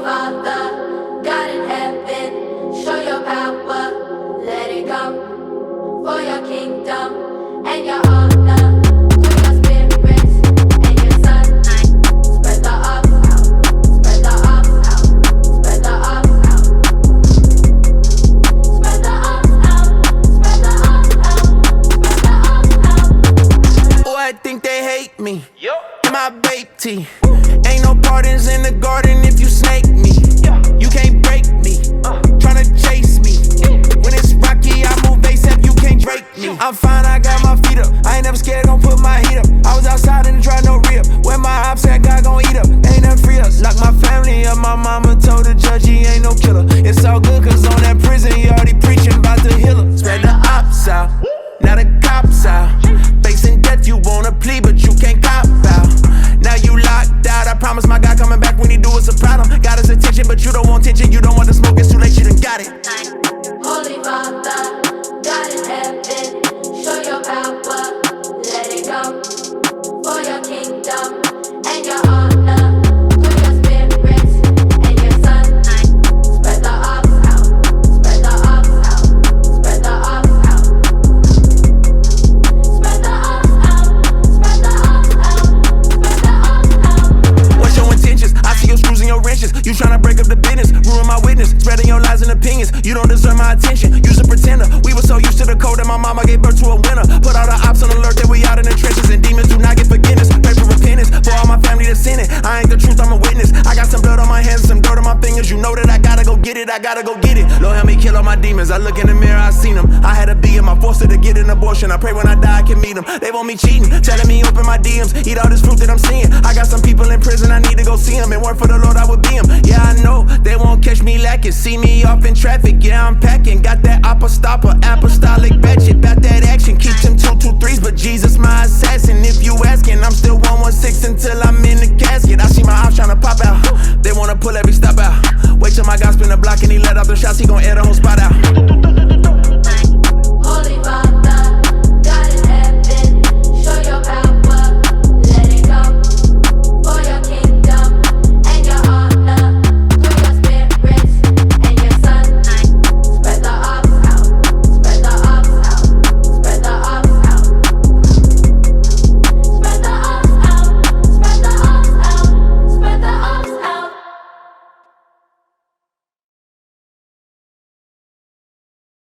Father, God in heaven, show your power, let it come for your kingdom and your honor. Through your spirit and your son, spread the ox out, spread the ox out, spread the ox out, spread the ox out, spread the ox out, spread the ox out. Oh, I think they hate me. My babe tea. Ain't no pardons in the garden if you snake me. You can't break me. Tryna chase me. When it's rocky, I move ASAP, you can't break me. I'm fine, I got my feet up. I ain't never scared, gon' put my heat up. I was outside and try no rip. Where my ops at, God gon' eat up. Ain't nothing free us. Lock my family up, my mama told the judge he ain't no killer. It's all good, cause on that prison, he already preaching about the healer. Spread the ops out, now the cops out. Facing death, you wanna plea, but you can't cop out. Now you locked out, I promise my God coming back when he do us a problem. Got his attention, but you don't want tension, you don't want the smoke, it's too late, you done got it. Holy Father, God in heaven, show your power, let it come for your kingdom and your honor. Through your spirit and your son, spread the ox out, spread the ox out, spread the ox out, spread the ox out, spread the ox out, spread the ox out. What's your intentions? I see your screws and your wrenches. You tryna break up the business, ruin my witness, spreading your lies and opinions. You don't deserve my attention, you's a pretender. We were so used to the code that my mama gave birth to a winner. Put all the ops on alert that we out in the trenches, and demons do not get forgiveness. Pray for repentance for all my family that's in it. I ain't the truth, I'm a witness. I got some blood on my hands and some dirt on my fingers. You know that I gotta go get it, I gotta go get it. Lord help me kill all my demons. I look in the mirror, I seen them. I had to be in my forced to get an abortion. I pray when I die I can meet them. They want me cheating, telling me open my DMs, eat all this fruit that I'm seeing. I got some people in prison, I need to go see them. And work for the Lord, I would be them. Yeah, I know they won't catch me lacking. See me off in traffic, yeah, I'm packing. Got that apostolic budget, about that action. Keep them 223s, but Jesus my assassin. If you asking, I'm still 116 until I'm in the casket. I see my ops tryna pop out, they wanna pull every stop out. Wait till my guy spin the block and he let off the shots, he gon' air the whole spot out.